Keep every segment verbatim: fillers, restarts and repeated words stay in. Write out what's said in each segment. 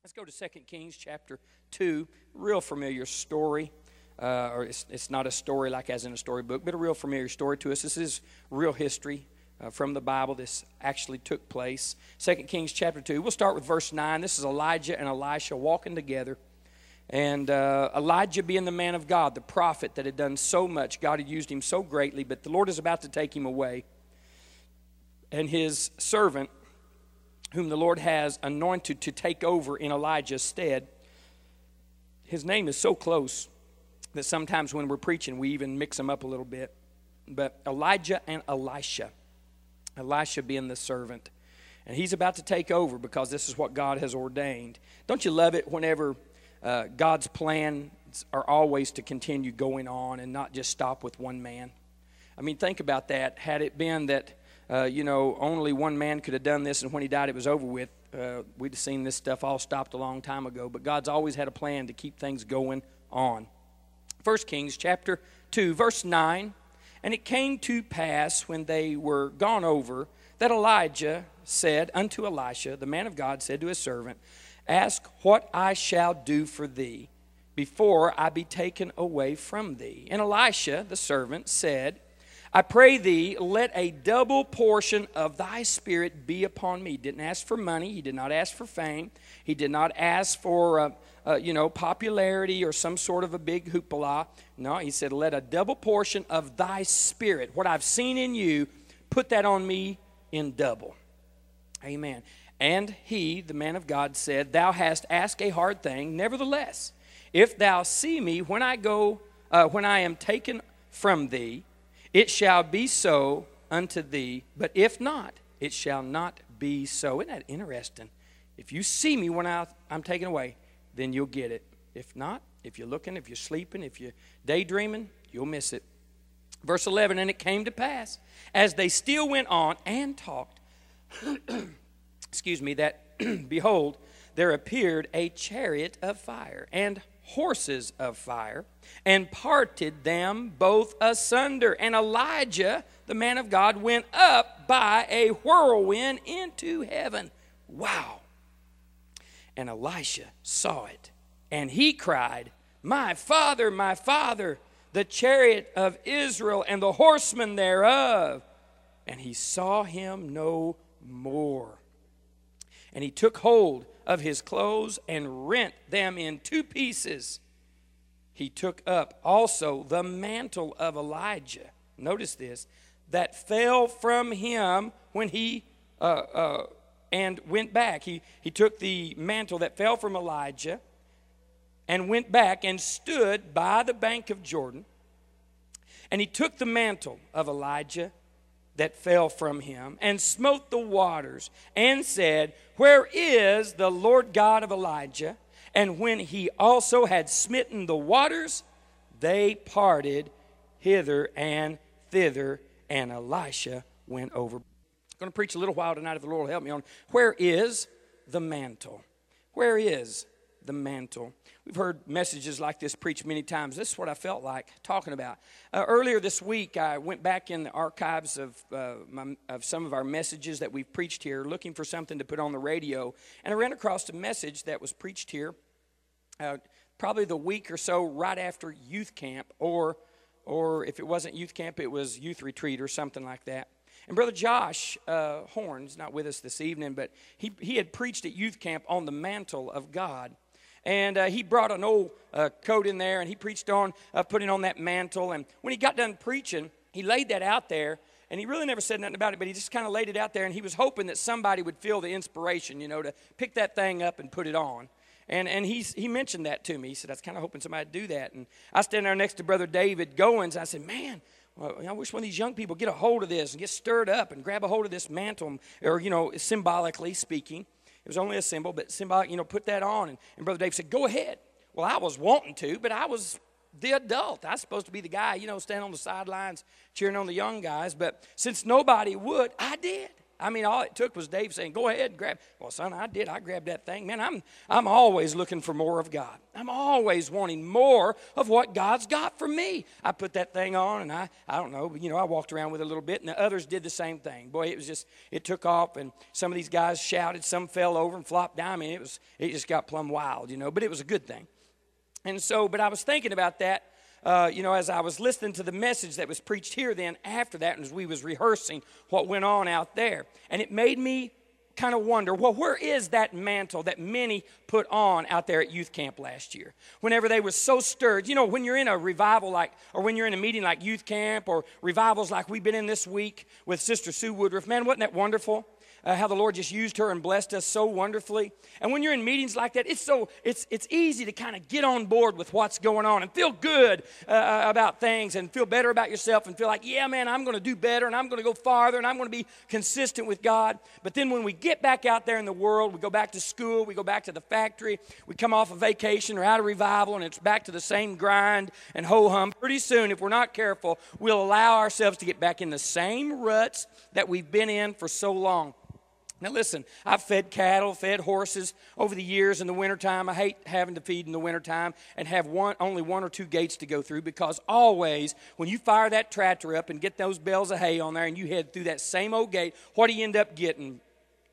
Let's go to Second Kings chapter two, real familiar story. Uh, or it's, it's not a story like as in a storybook, but a real familiar story to us. This is real history uh, from the Bible. This actually took place. Second Kings chapter two. We'll start with verse nine. This is Elijah and Elisha walking together. And uh, Elijah being the man of God, the prophet that had done so much. God had used him so greatly, but the Lord is about to take him away. And his servant, whom the Lord has anointed to take over in Elijah's stead, his name is so close that sometimes when we're preaching, we even mix them up a little bit. But Elijah and Elisha, Elisha being the servant. And he's about to take over because this is what God has ordained. Don't you love it whenever uh, God's plans are always to continue going on and not just stop with one man? I mean, think about that. Had it been that, uh, you know, only one man could have done this and when he died it was over with, uh, we'd have seen this stuff all stopped a long time ago. But God's always had a plan to keep things going on. First Kings chapter two, verse nine. And it came to pass when they were gone over that Elijah said unto Elisha, the man of God said to his servant, Ask what I shall do for thee before I be taken away from thee. And Elisha, the servant, said, I pray thee, let a double portion of thy spirit be upon me. He didn't ask for money. He did not ask for fame. He did not ask for, uh, uh, you know, popularity or some sort of a big hoopla. No, he said, let a double portion of thy spirit, what I've seen in you, put that on me in double. Amen. And he, the man of God, said, Thou hast asked a hard thing. Nevertheless, if thou see me when I go, uh, when I am taken from thee, it shall be so unto thee, but if not, it shall not be so. Isn't that interesting? If you see me when I, I'm taken away, then you'll get it. If not, if you're looking, if you're sleeping, if you're daydreaming, you'll miss it. Verse eleven, and it came to pass, as they still went on and talked, excuse me, that, behold, there appeared a chariot of fire and horses of fire, and parted them both asunder. And Elijah, the man of God, went up by a whirlwind into heaven. Wow. And Elisha saw it, and he cried, My father, my father, the chariot of Israel and the horsemen thereof. And he saw him no more. And he took hold of his clothes and rent them in two pieces. He took up also the mantle of Elijah. Notice this, that fell from him when he uh, uh, and went back. He he took the mantle that fell from Elijah and went back and stood by the bank of Jordan. And he took the mantle of Elijah that fell from him and smote the waters and said, Where is the Lord God of Elijah? And when he also had smitten the waters, they parted hither and thither, and Elisha went over. I'm going to preach a little while tonight if the Lord will help me on where is the mantle? Where is the mantle? We've heard messages like this preached many times. This is what I felt like talking about. Uh, earlier this week, I went back in the archives of, uh, my, of some of our messages that we've preached here, looking for something to put on the radio. And I ran across a message that was preached here uh, probably the week or so right after youth camp, or, or if it wasn't youth camp, it was youth retreat or something like that. And Brother Josh uh, Horn's not with us this evening, but he, he had preached at youth camp on the mantle of God. And uh, he brought an old uh, coat in there, and he preached on uh, putting on that mantle. And when he got done preaching, he laid that out there, and he really never said nothing about it, but he just kind of laid it out there, and he was hoping that somebody would feel the inspiration, you know, to pick that thing up and put it on. And and he's, he mentioned that to me. He said, I was kind of hoping somebody would do that. And I stand there next to Brother David Goins. I said, man, well, I wish one of these young people get a hold of this and get stirred up and grab a hold of this mantle, or, you know, symbolically speaking. It was only a symbol, but symbolic, you know, put that on. And, and Brother Dave said, go ahead. Well, I was wanting to, but I was the adult. I was supposed to be the guy, you know, standing on the sidelines cheering on the young guys. But since nobody would, I did. I mean, all it took was Dave saying, go ahead and grab. Well, son, I did. I grabbed that thing. Man, I'm, I'm always looking for more of God. I'm always wanting more of what God's got for me. I put that thing on, and I, I don't know, you know, I walked around with it a little bit, and the others did the same thing. Boy, it was just, it took off, and some of these guys shouted. Some fell over and flopped down. I mean, it was, it just got plumb wild, you know, but it was a good thing. And so, but I was thinking about that. Uh, you know, as I was listening to the message that was preached here then after that, and as we was rehearsing what went on out there, and it made me kind of wonder, well, where is that mantle that many put on out there at youth camp last year? Whenever they were so stirred, you know, when you're in a revival like, or when you're in a meeting like youth camp or revivals like we've been in this week with Sister Sue Woodruff, man, wasn't that wonderful? Uh, how the Lord just used her and blessed us so wonderfully. And when you're in meetings like that, it's so it's it's easy to kind of get on board with what's going on and feel good uh, about things and feel better about yourself and feel like, yeah, man, I'm going to do better and I'm going to go farther and I'm going to be consistent with God. But then when we get back out there in the world, we go back to school, we go back to the factory, we come off a vacation or out of revival, and it's back to the same grind and ho-hum. Pretty soon, if we're not careful, we'll allow ourselves to get back in the same ruts that we've been in for so long. Now listen, I've fed cattle, fed horses over the years in the wintertime. I hate having to feed in the wintertime and have one, only one or two gates to go through, because always when you fire that tractor up and get those bales of hay on there and you head through that same old gate, what do you end up getting?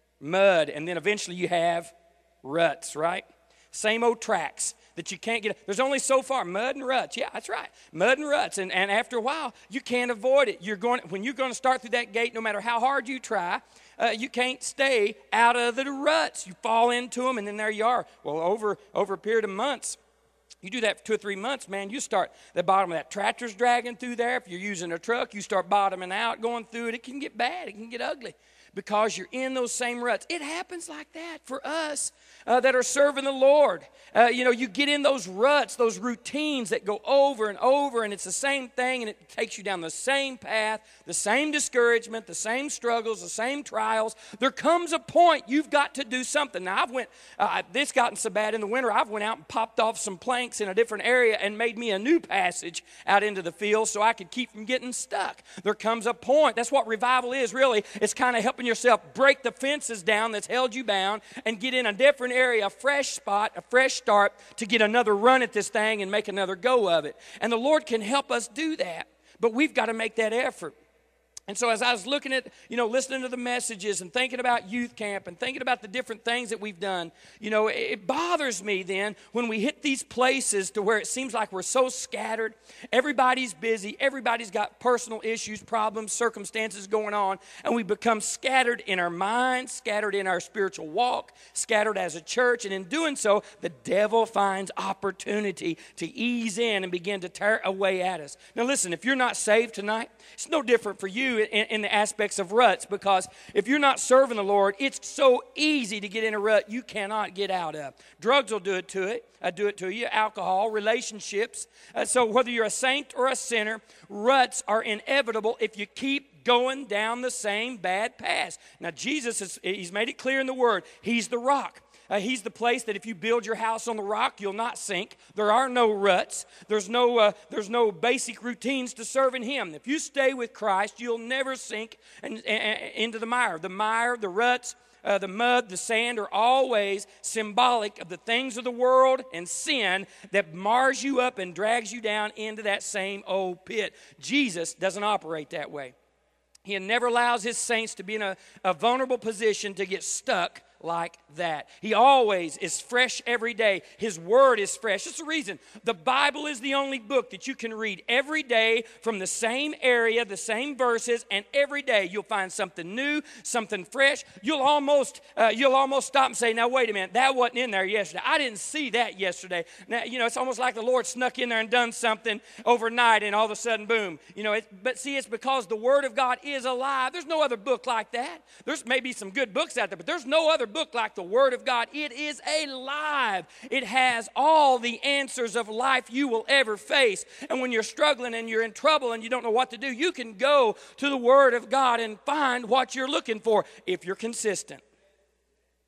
Mud, and then eventually you have ruts, right? Same old tracks that you can't get. There's only so far, mud and ruts. Yeah, that's right, mud and ruts. And, and after a while, you can't avoid it. You're going when you're going to start through that gate, no matter how hard you try, uh, you can't stay out of the ruts. You fall into them, and then there you are. Well, over over a period of months, you do that for two or three months, man, you start, the bottom of that tractor's dragging through there. If you're using a truck, you start bottoming out, going through it. It can get bad. It can get ugly, because you're in those same ruts. It happens like that for us uh, that are serving the Lord. Uh, you know, you get in those ruts, those routines that go over and over, and it's the same thing, and it takes you down the same path, the same discouragement, the same struggles, the same trials. There comes a point you've got to do something. Now, I've went, uh, this gotten so bad in the winter, I've went out and popped off some planks in a different area and made me a new passage out into the field so I could keep from getting stuck. There comes a point. That's what revival is, really. It's kind of helping yourself break the fences down that's held you bound and get in a different area, a fresh spot, a fresh start to get another run at this thing and make another go of it. And the Lord can help us do that, but we've got to make that effort. And so as I was looking at, you know, listening to the messages and thinking about youth camp and thinking about the different things that we've done, you know, it bothers me then when we hit these places to where it seems like we're so scattered. Everybody's busy. Everybody's got personal issues, problems, circumstances going on. And we become scattered in our minds, scattered in our spiritual walk, scattered as a church. And in doing so, the devil finds opportunity to ease in and begin to tear away at us. Now listen, if you're not saved tonight, it's no different for you In, in the aspects of ruts, because if you're not serving the Lord, it's so easy to get in a rut you cannot get out of. Drugs will do it to it, uh, do it to you. Alcohol, relationships. Uh, so whether you're a saint or a sinner, ruts are inevitable if you keep going down the same bad path. Now Jesus is, he's made it clear in the Word. He's the rock. Uh, he's the place that if you build your house on the rock, you'll not sink. There are no ruts. There's no uh, there's no basic routines to serving Him. If you stay with Christ, you'll never sink in, in, into the mire. The mire, the ruts, uh, the mud, the sand are always symbolic of the things of the world and sin that mars you up and drags you down into that same old pit. Jesus doesn't operate that way. He never allows His saints to be in a, a vulnerable position to get stuck like that. He always is fresh every day. His Word is fresh. That's the reason the Bible is the only book that you can read every day from the same area, the same verses, and every day you'll find something new, something fresh. You'll almost uh, you'll almost stop and say, now wait a minute, that wasn't in there yesterday. I didn't see that yesterday. Now, you know, it's almost like the Lord snuck in there and done something overnight, and all of a sudden, boom. You know, it, but see, it's because the Word of God is alive. There's no other book like that. There's maybe some good books out there, but there's no other book like the Word of God. It is alive. It has all the answers of life you will ever face. And when you're struggling and you're in trouble and you don't know what to do, you can go to the Word of God and find what you're looking for if you're consistent.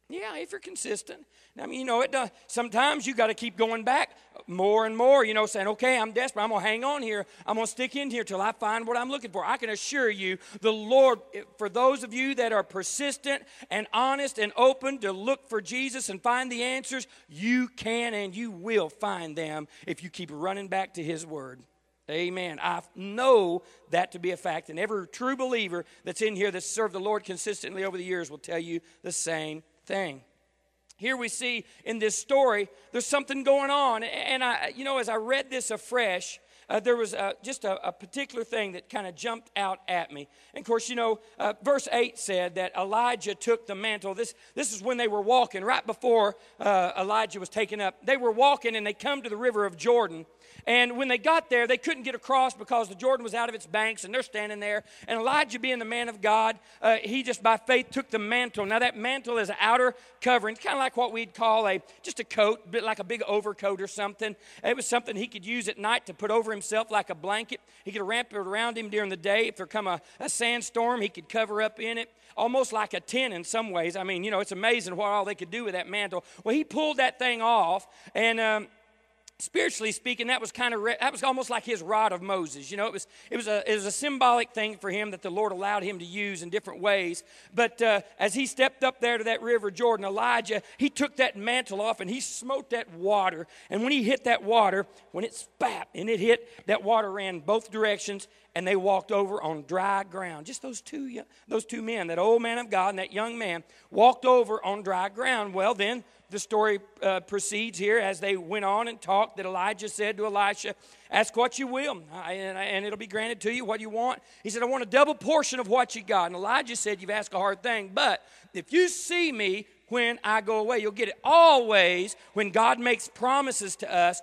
Yeah, if you're consistent. I mean, you know, it does. Sometimes you got to keep going back more and more, you know, saying, okay, I'm desperate. I'm going to hang on here. I'm going to stick in here till I find what I'm looking for. I can assure you, the Lord, for those of you that are persistent and honest and open to look for Jesus and find the answers, you can and you will find them if you keep running back to His Word. Amen. I know that to be a fact, and every true believer that's in here that's served the Lord consistently over the years will tell you the same thing. Here we see in this story, there's something going on. And, I, you know, as I read this afresh, uh, there was uh, just a, a particular thing that kind of jumped out at me. And, of course, you know, uh, verse eight said that Elijah took the mantle. This, this is when they were walking, right before uh, Elijah was taken up. They were walking, and they come to the river of Jordan. And when they got there, they couldn't get across because the Jordan was out of its banks, and they're standing there. And Elijah, being the man of God, uh, he just by faith took the mantle. Now, that mantle is an outer covering, kind of like what we'd call a just a coat, a bit like a big overcoat or something. It was something he could use at night to put over himself like a blanket. He could wrap it around him during the day. If there come a, a sandstorm, he could cover up in it, almost like a tent in some ways. I mean, you know, it's amazing what all they could do with that mantle. Well, he pulled that thing off, and um, spiritually speaking, that was kind of re- that was almost like his rod of Moses. You know, it was it was a it was a symbolic thing for him that the Lord allowed him to use in different ways. But uh, as he stepped up there to that river Jordan, Elijah, he took that mantle off and he smote that water. And when he hit that water, when it spat and it hit, that water ran both directions, and they walked over on dry ground. Just those two those two men, that old man of God and that young man, walked over on dry ground. Well, then the story uh, proceeds here as they went on and talked, that Elijah said to Elisha, ask what you will, and, and it'll be granted to you what you want. He said, I want a double portion of what you got. And Elijah said, you've asked a hard thing, but if you see me when I go away, you'll get it. Always, when God makes promises to us,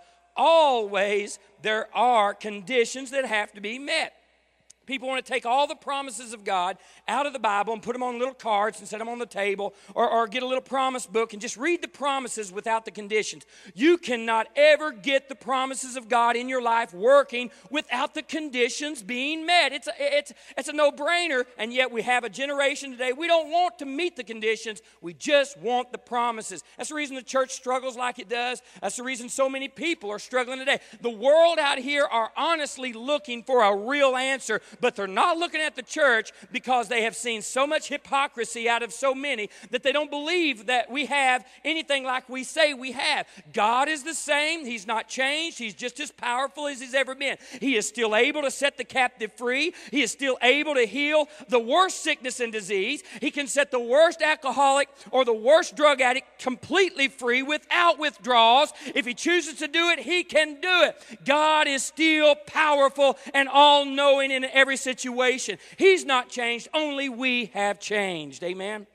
always there are conditions that have to be met. People want to take all the promises of God out of the Bible and put them on little cards and set them on the table, or, or get a little promise book and just read the promises without the conditions. You cannot ever get the promises of God in your life working without the conditions being met. It's a, it's, it's a no-brainer, and yet we have a generation today, we don't want to meet the conditions. We just want the promises. That's the reason the church struggles like it does. That's the reason so many people are struggling today. The world out here are honestly looking for a real answer, but they're not looking at the church because they have seen so much hypocrisy out of so many that they don't believe that we have anything like we say we have. God is the same. He's not changed. He's just as powerful as He's ever been. He is still able to set the captive free. He is still able to heal the worst sickness and disease. He can set the worst alcoholic or the worst drug addict completely free without withdrawals. If He chooses to do it, He can do it. God is still powerful and all-knowing in every every situation. He's not changed. Only we have changed. Amen.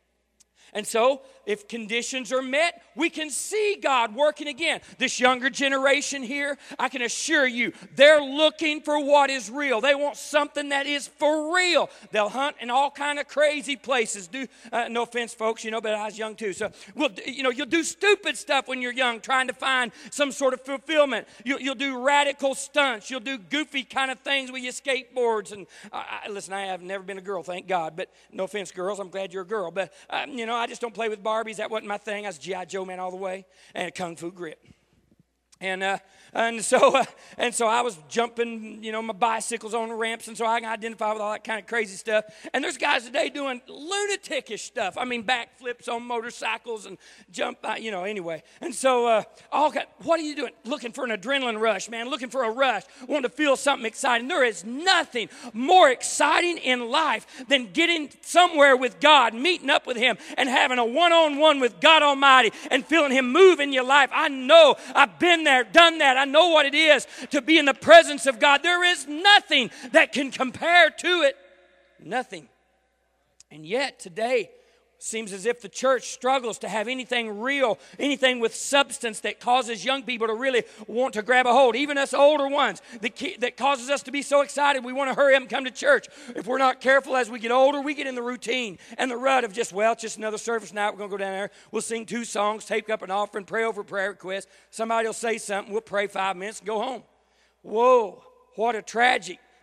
And so, if conditions are met, we can see God working again. This younger generation here, I can assure you, they're looking for what is real. They want something that is for real. They'll hunt in all kind of crazy places. Do uh, no offense, folks, you know, but I was young too. So, well, you know, you'll do stupid stuff when you're young, trying to find some sort of fulfillment. You'll, you'll do radical stunts. You'll do goofy kind of things with your skateboards. And uh, I, listen, I have never been a girl, thank God. But no offense, girls, I'm glad you're a girl. But uh, you know, I just don't play with Barbies. That wasn't my thing. I was G I. Joe man all the way, and a kung fu grip. And uh, and so uh, and so I was jumping, you know, my bicycles on the ramps, and so I can identify with all that kind of crazy stuff. And there's guys today doing lunatikish stuff. I mean, backflips on motorcycles and jump, uh, you know. Anyway, and so uh, all got, what are you doing? Looking for an adrenaline rush, man. Looking for a rush. Wanting to feel something exciting. There is nothing more exciting in life than getting somewhere with God, meeting up with Him, and having a one-on-one with God Almighty, and feeling Him move in your life. I know. I've been there. There, done that. I know what it is to be in the presence of God. There is nothing that can compare to it. Nothing. And yet today, seems as if the church struggles to have anything real, anything with substance that causes young people to really want to grab a hold. Even us older ones, that, that causes us to be so excited we want to hurry up and come to church. If we're not careful as we get older, we get in the routine and the rut of just, well, it's just another service night. We're going to go down there. We'll sing two songs, take up an offering, pray over a prayer request. Somebody will say something. We'll pray five minutes and go home. Whoa, what a tragic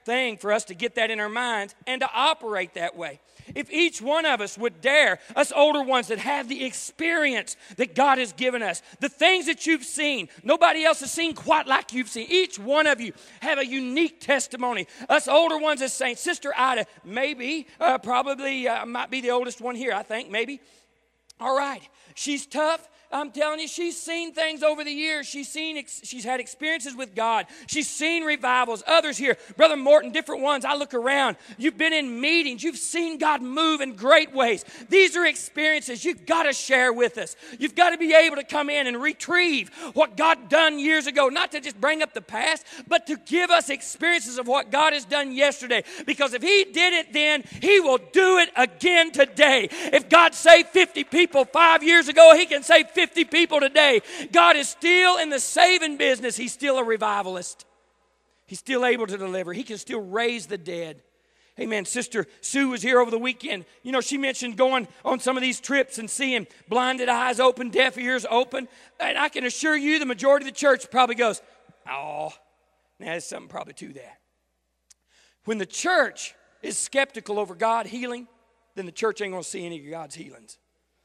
thing for us to get that in our minds and to operate that way. If each one of us would dare, us older ones that have the experience that God has given us, the things that you've seen, nobody else has seen quite like you've seen. Each one of you have a unique testimony. Us older ones as saying, Sister Ida, maybe, uh, probably uh, might be the oldest one here, I think, maybe. All right, she's tough. I'm telling you, she's seen things over the years. She's seen, she's had experiences with God. She's seen revivals. Others here, Brother Morton, different ones. I look around. You've been in meetings. You've seen God move in great ways. These are experiences you've got to share with us. You've got to be able to come in and retrieve what God done years ago. Not to just bring up the past, but to give us experiences of what God has done yesterday. Because if He did it then, He will do it again today. If God saved fifty people five years ago, He can save fifty people today. God is still in the saving business. He's still a revivalist. He's still able to deliver. He can still raise the dead. Amen. Sister Sue was here over the weekend. You know, she mentioned going on some of these trips and seeing blinded eyes open, deaf ears open. And I can assure you the majority of the church probably goes, oh, now there's something probably to that. When the church is skeptical over God healing, then the church ain't going to see any of God's healings.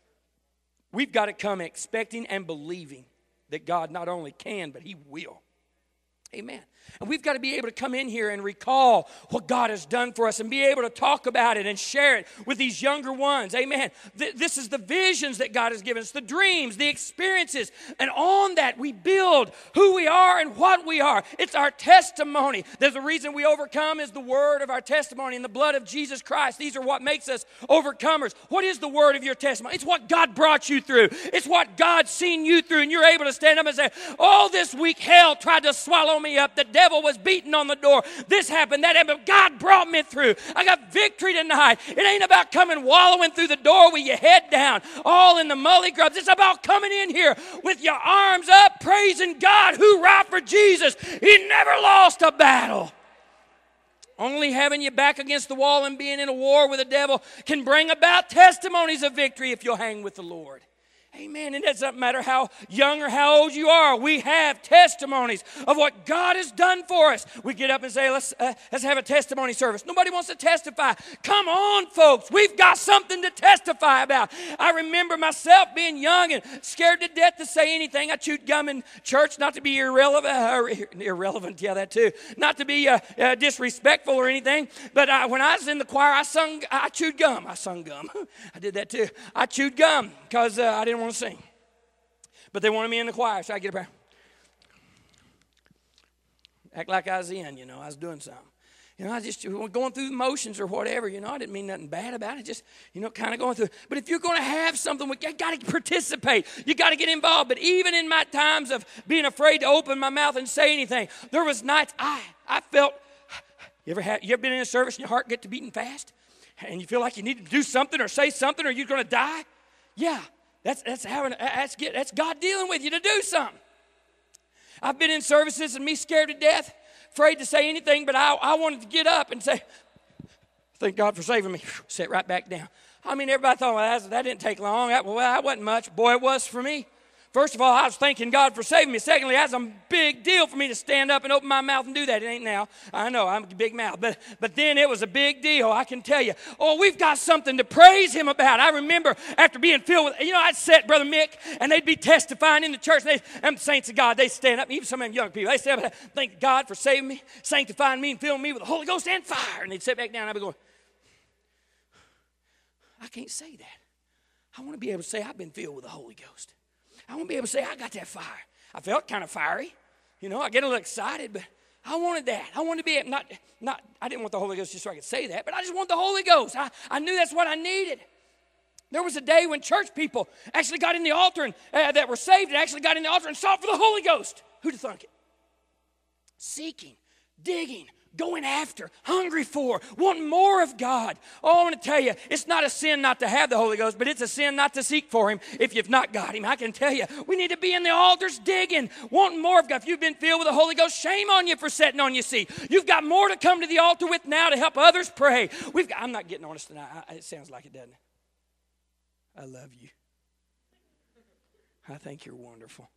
We've got to come expecting and believing that God not only can, but He will. Amen. And we've got to be able to come in here and recall what God has done for us and be able to talk about it and share it with these younger ones. Amen. Th- this is the visions that God has given us, the dreams, the experiences. And on that we build who we are and what we are. It's our testimony. There's a reason we overcome is the word of our testimony and the blood of Jesus Christ. These are what makes us overcomers. What is the word of your testimony? It's what God brought you through. It's what God's seen you through. And you're able to stand up and say, oh, this week hell tried to swallow me up. The devil was beating on the door. This happened, that happened. God brought me through. I got victory tonight. It ain't about coming wallowing through the door with your head down, all in the mully grubs. It's about coming in here with your arms up, praising God. Hoorah for Jesus. He never lost a battle. Only having your back against the wall and being in a war with the devil can bring about testimonies of victory if you'll hang with the Lord. Amen. And it doesn't matter how young or how old you are. We have testimonies of what God has done for us. We get up and say, let's, uh, let's have a testimony service. Nobody wants to testify. Come on, folks. We've got something to testify about. I remember myself being young and scared to death to say anything. I chewed gum in church, not to be irrelevant. Uh, irrelevant, yeah, that too. Not to be uh, uh, disrespectful or anything. But I, when I was in the choir, I sung, I chewed gum. I sung gum. I did that too. I chewed gum because uh, I didn't want to sing. But they wanted me in the choir, so I get up there. Act like I was in, you know, I was doing something. You know, I just going through the motions or whatever, you know, I didn't mean nothing bad about it, just, you know, kind of going through. But if you're going to have something, you got to participate. You got to get involved. But even in my times of being afraid to open my mouth and say anything, there was nights I, I felt, you ever, had, you ever been in a service and your heart get to beating fast? And you feel like you need to do something or say something or you're going to die? Yeah. That's that's having that's get that's God dealing with you to do something. I've been in services and me scared to death, afraid to say anything, but I, I wanted to get up and say, thank God for saving me. Sit right back down. I mean, everybody thought, well, that, that didn't take long. That, well, that wasn't much. Boy, it was for me. First of all, I was thanking God for saving me. Secondly, that's a big deal for me to stand up and open my mouth and do that. It ain't now. I know, I'm a big mouth. But, but then it was a big deal, I can tell you. Oh, we've got something to praise Him about. I remember after being filled with, you know, I'd sit Brother Mick, and they'd be testifying in the church. And, they, and the saints of God, they'd stand up, even some of them young people, they'd stand up and thank God for saving me, sanctifying me, and filling me with the Holy Ghost and fire. And they'd sit back down, and I'd be going, I can't say that. I want to be able to say I've been filled with the Holy Ghost. I want to be able to say, I got that fire. I felt kind of fiery. You know, I get a little excited, but I wanted that. I wanted to be, not, not, I didn't want the Holy Ghost just so I could say that, but I just want the Holy Ghost. I, I knew that's what I needed. There was a day when church people actually got in the altar and uh, that were saved and actually got in the altar and sought for the Holy Ghost. Who'd have thunk it? Seeking, digging, going after, hungry for, wanting more of God. Oh, I want to tell you, it's not a sin not to have the Holy Ghost, but it's a sin not to seek for Him if you've not got Him. I can tell you, we need to be in the altars digging, wanting more of God. If you've been filled with the Holy Ghost, shame on you for sitting on your seat. You've got more to come to the altar with now to help others pray. We've got, I'm not getting honest tonight. I, it sounds like it, doesn't it? I love you. I think you're wonderful.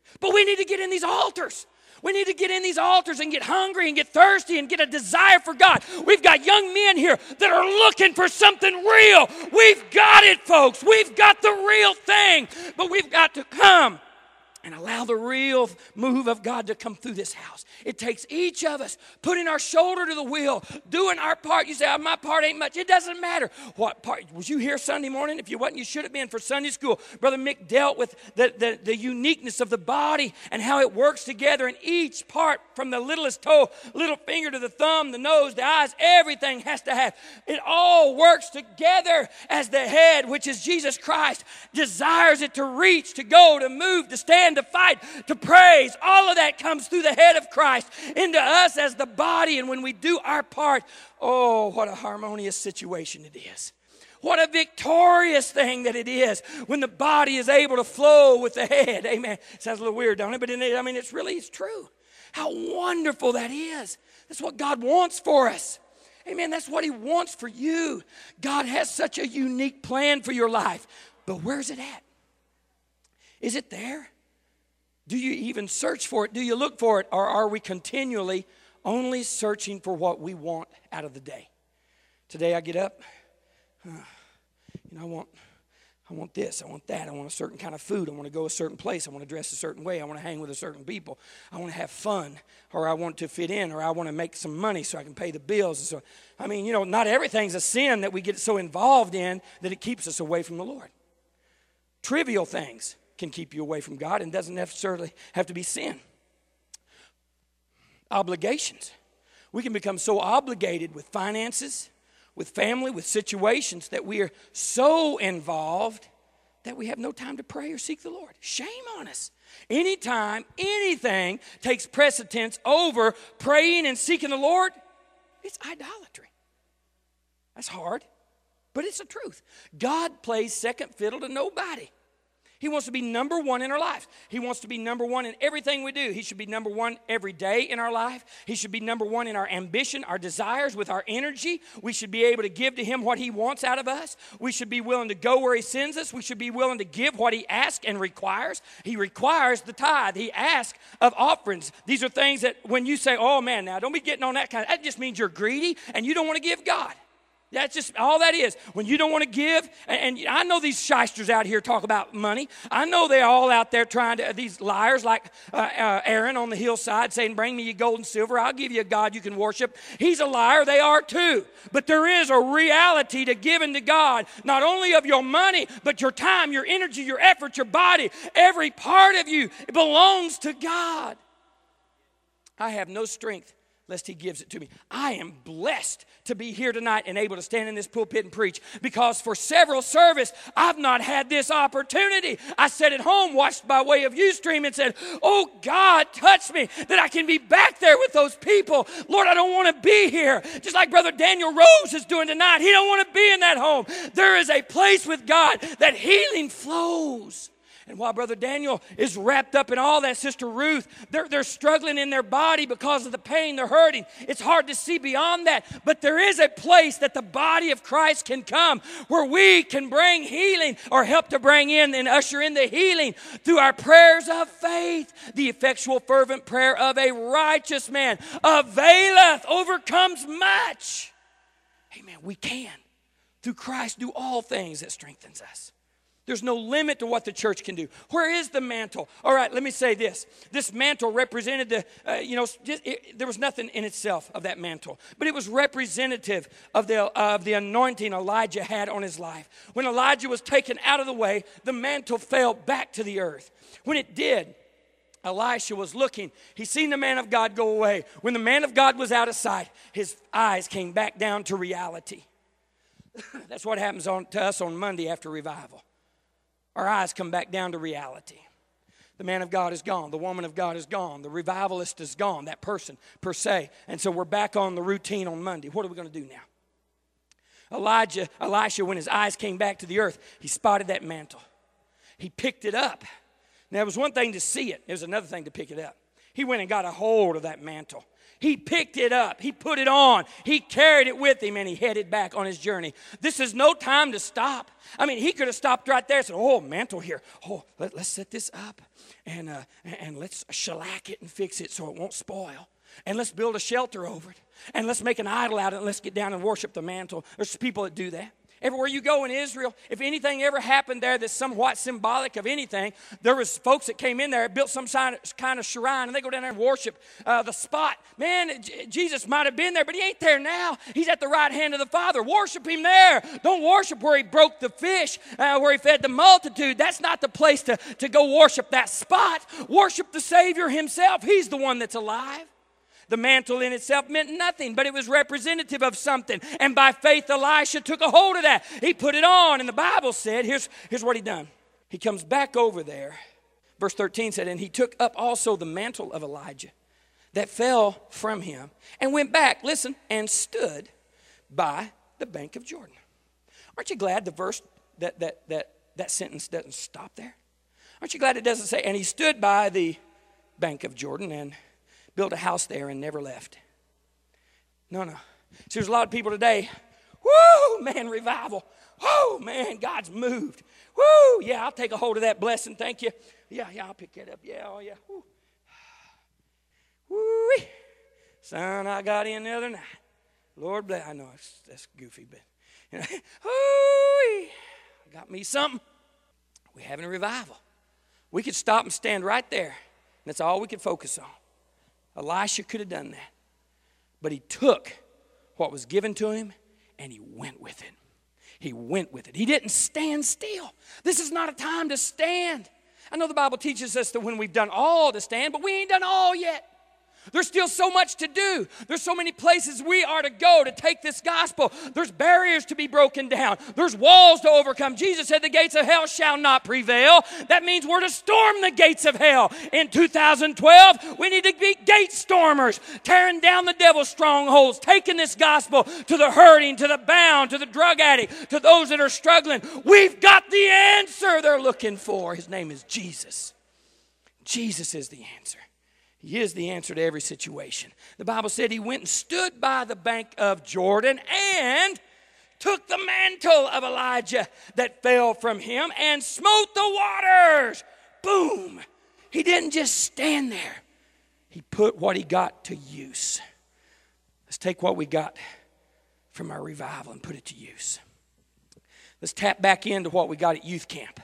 But we need to get in these altars. We need to get in these altars and get hungry and get thirsty and get a desire for God. We've got young men here that are looking for something real. We've got it, folks. We've got the real thing. But we've got to come and allow the real move of God to come through this house. It takes each of us putting our shoulder to the wheel, doing our part. You say, oh, my part ain't much. It doesn't matter. What part? Was you here Sunday morning? If you wasn't, you should have been for Sunday school. Brother Mick dealt with the, the, the uniqueness of the body and how it works together. And each part, from the littlest toe, little finger to the thumb, the nose, the eyes, everything has to have. It all works together as the head, which is Jesus Christ, desires it to reach, to go, to move, to stand, to fight, to praise. All of that comes through the head of Christ into us as the body. And when we do our part, oh, what a harmonious situation it is. What a victorious thing that it is when the body is able to flow with the head. Amen. Sounds a little weird, don't it? But it, I mean, it's really, it's true. How wonderful that is. That's what God wants for us. Amen. That's what he wants for you. God has such a unique plan for your life. But where's it at? Is it there? Do you even search for it? Do you look for it? Or are we continually only searching for what we want out of the day? Today I get up, uh, you know, I want, I want this, I want that, I want a certain kind of food, I want to go a certain place, I want to dress a certain way, I want to hang with a certain people, I want to have fun, or I want to fit in, or I want to make some money so I can pay the bills. And so, I mean, you know, not everything's a sin that we get so involved in that it keeps us away from the Lord. Trivial things can keep you away from God and doesn't necessarily have to be sin. Obligations. We can become so obligated with finances, with family, with situations that we are so involved that we have no time to pray or seek the Lord. Shame on us. Anytime anything takes precedence over praying and seeking the Lord, it's idolatry. That's hard, but it's the truth. God plays second fiddle to nobody. He wants to be number one in our lives. He wants to be number one in everything we do. He should be number one every day in our life. He should be number one in our ambition, our desires, with our energy. We should be able to give to him what he wants out of us. We should be willing to go where he sends us. We should be willing to give what he asks and requires. He requires the tithe. He asks of offerings. These are things that when you say, oh man, now don't be getting on that kind of, that just means you're greedy and you don't want to give God. That's just all that is. When you don't want to give, and, and I know these shysters out here talk about money. I know they're all out there trying to, these liars like uh, uh, Aaron on the hillside saying, bring me your gold and silver. I'll give you a God you can worship. He's a liar. They are too. But there is a reality to giving to God, not only of your money, but your time, your energy, your effort, your body. Every part of you belongs to God. I have no strength lest he gives it to me. I am blessed to be here tonight and able to stand in this pulpit and preach, because for several services, I've not had this opportunity. I sat at home, watched by way of Ustream, and said, oh God, touch me that I can be back there with those people. Lord, I don't want to be here. Just like Brother Daniel Rose is doing tonight. He don't want to be in that home. There is a place with God that healing flows. And while Brother Daniel is wrapped up in all that, Sister Ruth, they're, they're struggling in their body because of the pain. They're hurting. It's hard to see beyond that. But there is a place that the body of Christ can come where we can bring healing, or help to bring in and usher in the healing through our prayers of faith. The effectual fervent prayer of a righteous man availeth, overcomes much. Amen. We can, through Christ, do all things that strengthens us. There's no limit to what the church can do. Where is the mantle? All right, let me say this. This mantle represented the, uh, you know, just, it, there was nothing in itself of that mantle. But it was representative of the, uh, of the anointing Elijah had on his life. When Elijah was taken out of the way, the mantle fell back to the earth. When it did, Elisha was looking. He seen the man of God go away. When the man of God was out of sight, his eyes came back down to reality. That's what happens on, to us on Monday after revival. Our eyes come back down to reality. The man of God is gone. The woman of God is gone. The revivalist is gone, that person per se. And so we're back on the routine on Monday. What are we going to do now? Elijah, Elisha, when his eyes came back to the earth, he spotted that mantle. He picked it up. Now, it was one thing to see it. It was another thing to pick it up. He went and got a hold of that mantle. He picked it up. He put it on. He carried it with him, and he headed back on his journey. This is no time to stop. I mean, he could have stopped right there and said, oh, mantle here. Oh, let, let's set this up, and, uh, and let's shellac it and fix it so it won't spoil. And let's build a shelter over it. And let's make an idol out of it, and let's get down and worship the mantle. There's people that do that. Everywhere you go in Israel, if anything ever happened there that's somewhat symbolic of anything, there was folks that came in there, built some kind of shrine, and they go down there and worship uh, the spot. Man, J- Jesus might have been there, but he ain't there now. He's at the right hand of the Father. Worship him there. Don't worship where he broke the fish, uh, where he fed the multitude. That's not the place to, to go worship that spot. Worship the Savior himself. He's the one that's alive. The mantle in itself meant nothing, but it was representative of something. And by faith, Elisha took a hold of that. He put it on, and the Bible said, here's, here's what he done. He comes back over there. Verse thirteen said, and he took up also the mantle of Elijah that fell from him and went back, listen, and stood by the bank of Jordan. Aren't you glad the verse, that, that, that, that sentence doesn't stop there? Aren't you glad it doesn't say, and he stood by the bank of Jordan and built a house there and never left? No, no. See, there's a lot of people today, whoo, man, revival. Whoo, man, God's moved. Whoo, yeah, I'll take a hold of that blessing, thank you. Yeah, yeah, I'll pick that up. Yeah, oh, yeah. Woo. Woo. Son, I got in the other night. Lord bless. I know it's, that's goofy, but, you know, whoo, got me something. We're having a revival. We could stop and stand right there, and that's all we could focus on. Elisha could have done that. But he took what was given to him and he went with it. He went with it. He didn't stand still. This is not a time to stand. I know the Bible teaches us that when we've done all to stand, but we ain't done all yet. There's still so much to do. There's so many places we are to go to take this gospel. There's barriers to be broken down. There's walls to overcome. Jesus said the gates of hell shall not prevail. That means we're to storm the gates of hell. In two thousand twelve, we need to be gate stormers, tearing down the devil's strongholds, taking this gospel to the hurting, to the bound, to the drug addict, to those that are struggling. We've got the answer they're looking for. His name is Jesus. Jesus is the answer. He is the answer to every situation. The Bible said he went and stood by the bank of Jordan and took the mantle of Elijah that fell from him and smote the waters. Boom. He didn't just stand there. He put what he got to use. Let's take what we got from our revival and put it to use. Let's tap back into what we got at youth camp.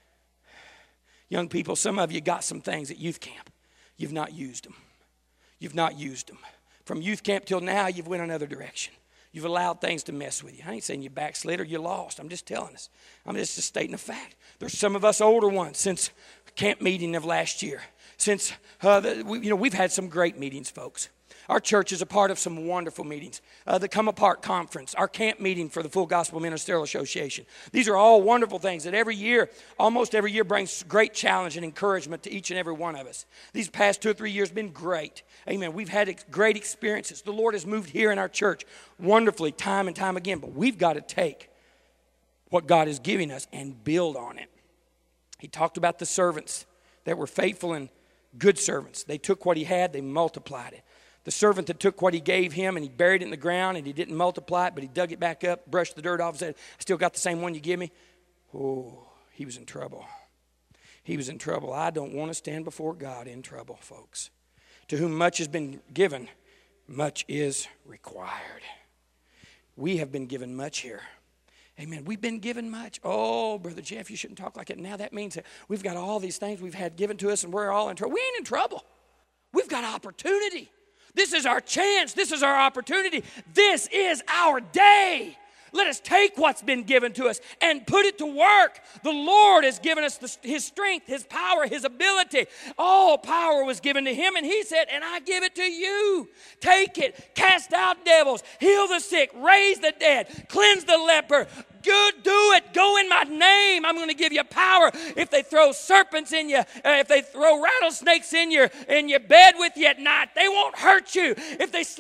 Young people, some of you got some things at youth camp. You've not used them. You've not used them. From youth camp till now, you've went another direction. You've allowed things to mess with you. I ain't saying you backslid or you lost. I'm just telling us. I'm just stating a fact. There's some of us older ones since camp meeting of last year. Since, uh, the, we, you know, we've had some great meetings, folks. Our church is a part of some wonderful meetings. Uh, the Come Apart Conference, our camp meeting for the Full Gospel Ministerial Association. These are all wonderful things that every year, almost every year, brings great challenge and encouragement to each and every one of us. These past two or three years have been great. Amen. We've had ex- great experiences. The Lord has moved here in our church wonderfully time and time again. But we've got to take what God is giving us and build on it. He talked about the servants that were faithful and good servants. They took what he had, they multiplied it. The servant that took what he gave him and he buried it in the ground and he didn't multiply it, but he dug it back up, brushed the dirt off and said, I still got the same one you give me. Oh, he was in trouble. He was in trouble. I don't want to stand before God in trouble, folks. To whom much has been given, much is required. We have been given much here. Amen. We've been given much. Oh, Brother Jeff, you shouldn't talk like that. Now that means that we've got all these things we've had given to us and we're all in trouble. We ain't in trouble. We've got opportunity. This is our chance. This is our opportunity. This is our day. Let us take what's been given to us and put it to work. The Lord has given us the, his strength, his power, his ability. All power was given to him, and he said, and I give it to you. Take it, cast out devils, heal the sick, raise the dead, cleanse the leper. Good, do it. Go in my name. I'm going to give you power. If they throw serpents in you, uh, if they throw rattlesnakes in your in your bed with you at night, they won't hurt you. If they slip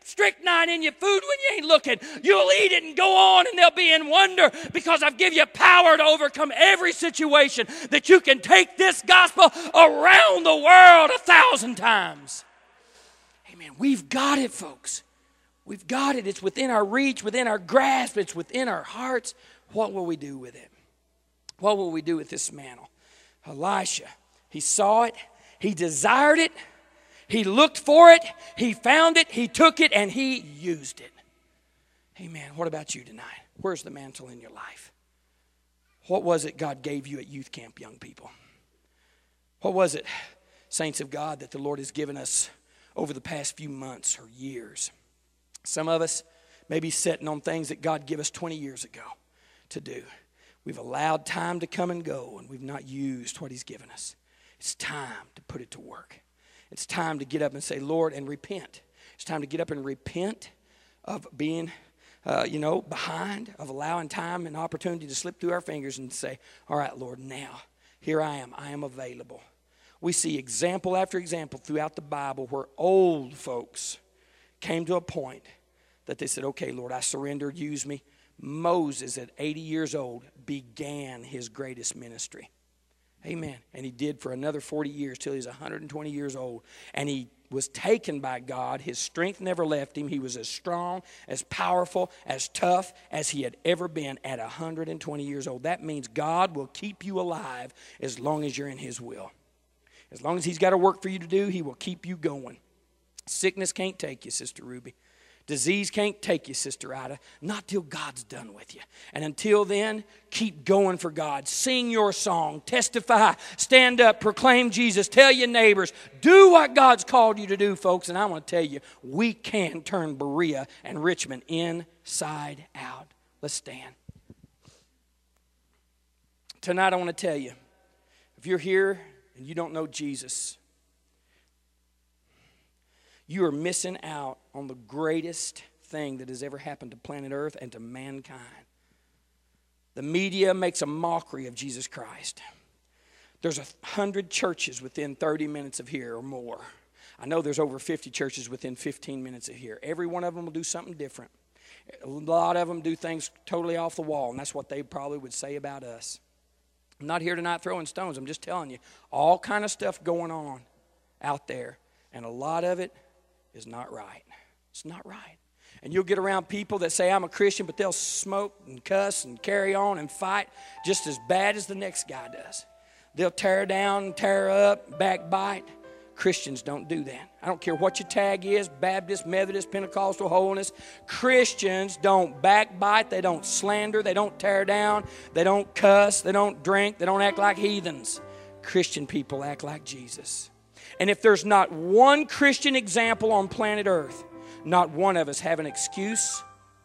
strychnine in your food when you ain't looking. You'll eat it and go on, and they'll be in wonder because I've given you power to overcome every situation, that you can take this gospel around the world a thousand times. Amen. We've got it, folks. We've got it. It's within our reach, within our grasp. It's within our hearts. What will we do with it? What will we do with this mantle? Elisha, he saw it. He desired it. He looked for it. He found it. He took it, and he used it. Amen. What about you tonight? Where's the mantle in your life? What was it God gave you at youth camp, young people? What was it, saints of God, that the Lord has given us over the past few months or years? Some of us may be sitting on things that God gave us twenty years ago to do. We've allowed time to come and go, and we've not used what he's given us. It's time to put it to work. It's time to get up and say, Lord, and repent. It's time to get up and repent of being, uh, you know, behind, of allowing time and opportunity to slip through our fingers and say, all right, Lord, now, here I am. I am available. We see example after example throughout the Bible where old folks came to a point that they said, okay, Lord, I surrender, use me. Moses, at eighty years old, began his greatest ministry. Amen. And he did for another forty years till he was one hundred twenty years old. And he was taken by God. His strength never left him. He was as strong, as powerful, as tough as he had ever been at one hundred twenty years old. That means God will keep you alive as long as you're in his will. As long as he's got a work for you to do, he will keep you going. Sickness can't take you, Sister Ruby. Disease can't take you, Sister Ida, not till God's done with you. And until then, keep going for God. Sing your song. Testify. Stand up. Proclaim Jesus. Tell your neighbors. Do what God's called you to do, folks. And I want to tell you, we can turn Berea and Richmond inside out. Let's stand. Tonight I want to tell you, if you're here and you don't know Jesus, you are missing out on the greatest thing that has ever happened to planet Earth and to mankind. The media makes a mockery of Jesus Christ. There's a hundred churches within thirty minutes of here or more. I know there's over fifty churches within fifteen minutes of here. Every one of them will do something different. A lot of them do things totally off the wall, and that's what they probably would say about us. I'm not here tonight throwing stones. I'm just telling you, all kind of stuff going on out there, and a lot of it is not right. It's not right. And you'll get around people that say, I'm a Christian, but they'll smoke and cuss and carry on and fight just as bad as the next guy does. They'll tear down, tear up, backbite. Christians don't do that. I don't care what your tag is, Baptist, Methodist, Pentecostal, holiness. Christians don't backbite. They don't slander. They don't tear down. They don't cuss. They don't drink. They don't act like heathens. Christian people act like Jesus. And if there's not one Christian example on planet Earth, not one of us have an excuse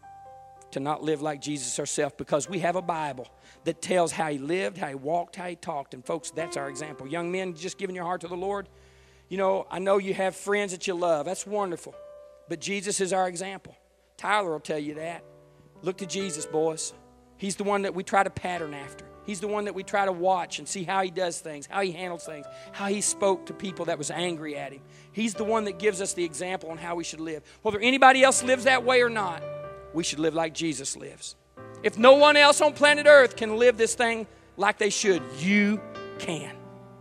to not live like Jesus ourselves, because we have a Bible that tells how he lived, how he walked, how he talked. And folks, that's our example. Young men, just giving your heart to the Lord. You know, I know you have friends that you love. That's wonderful. But Jesus is our example. Tyler will tell you that. Look to Jesus, boys. He's the one that we try to pattern after. He's the one that we try to watch and see how he does things, how he handles things, how he spoke to people that was angry at him. He's the one that gives us the example on how we should live. Whether anybody else lives that way or not, we should live like Jesus lives. If no one else on planet Earth can live this thing like they should, you can.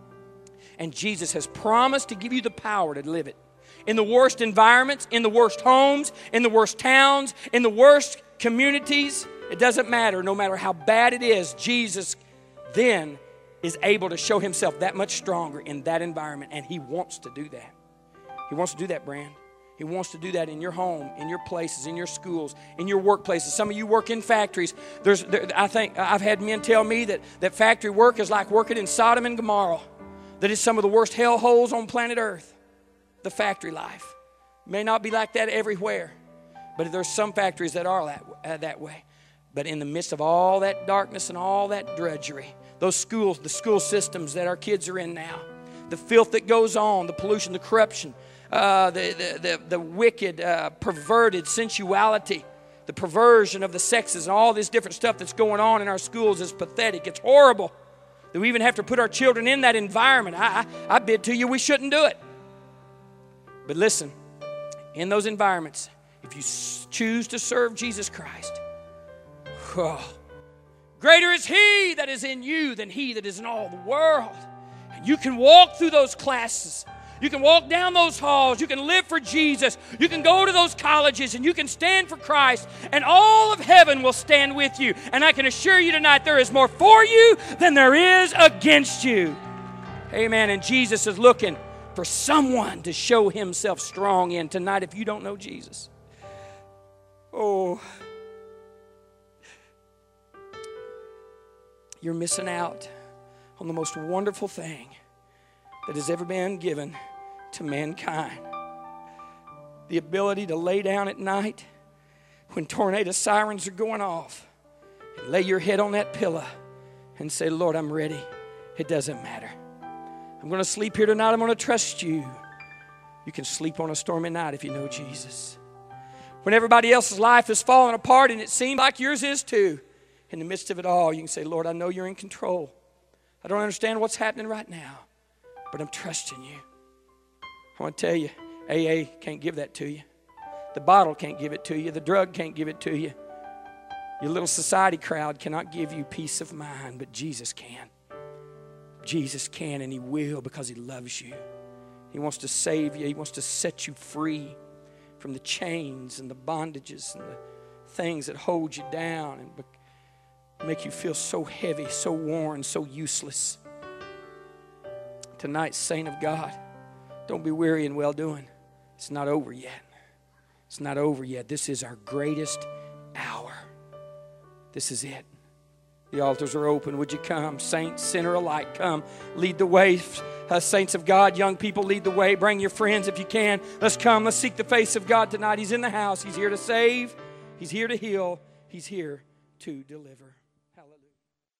And Jesus has promised to give you the power to live it. In the worst environments, in the worst homes, in the worst towns, in the worst communities, it doesn't matter. No matter how bad it is, Jesus then is able to show himself that much stronger in that environment. And he wants to do that. He wants to do that, Brand. He wants to do that in your home, in your places, in your schools, in your workplaces. Some of you work in factories. There's, there, I think I've had men tell me that, that factory work is like working in Sodom and Gomorrah. That is some of the worst hellholes on planet Earth. The factory life. May not be like that everywhere. But there's some factories that are that, uh, that way. But in the midst of all that darkness and all that drudgery, those schools, the school systems that our kids are in now, the filth that goes on, the pollution, the corruption, uh, the, the, the, the wicked, uh, perverted sensuality, the perversion of the sexes, and all this different stuff that's going on in our schools is pathetic. It's horrible that we even have to put our children in that environment. I, I, I bid to you we shouldn't do it. But listen, in those environments, if you choose to serve Jesus Christ, oh, greater is He that is in you than he that is in all the world. And you can walk through those classes. You can walk down those halls. You can live for Jesus. You can go to those colleges and you can stand for Christ. And all of heaven will stand with you. And I can assure you tonight there is more for you than there is against you. Amen. And Jesus is looking for someone to show Himself strong in tonight if you don't know Jesus. Oh, you're missing out on the most wonderful thing that has ever been given to mankind. The ability to lay down at night when tornado sirens are going off and lay your head on that pillow and say, Lord, I'm ready. It doesn't matter. I'm going to sleep here tonight. I'm going to trust you. You can sleep on a stormy night if you know Jesus. When everybody else's life is falling apart and it seems like yours is too, in the midst of it all, you can say, Lord, I know you're in control. I don't understand what's happening right now, but I'm trusting you. I want to tell you, A A can't give that to you. The bottle can't give it to you. The drug can't give it to you. Your little society crowd cannot give you peace of mind, but Jesus can. Jesus can, and He will, because He loves you. He wants to save you. He wants to set you free from the chains and the bondages and the things that hold you down and make you feel so heavy, so worn, so useless. Tonight, saint of God, don't be weary in well-doing. It's not over yet. It's not over yet. This is our greatest hour. This is it. The altars are open. Would you come? Saint, sinner alike, come. Lead the way. Uh, saints of God, young people, lead the way. Bring your friends if you can. Let's come. Let's seek the face of God tonight. He's in the house. He's here to save. He's here to heal. He's here to deliver.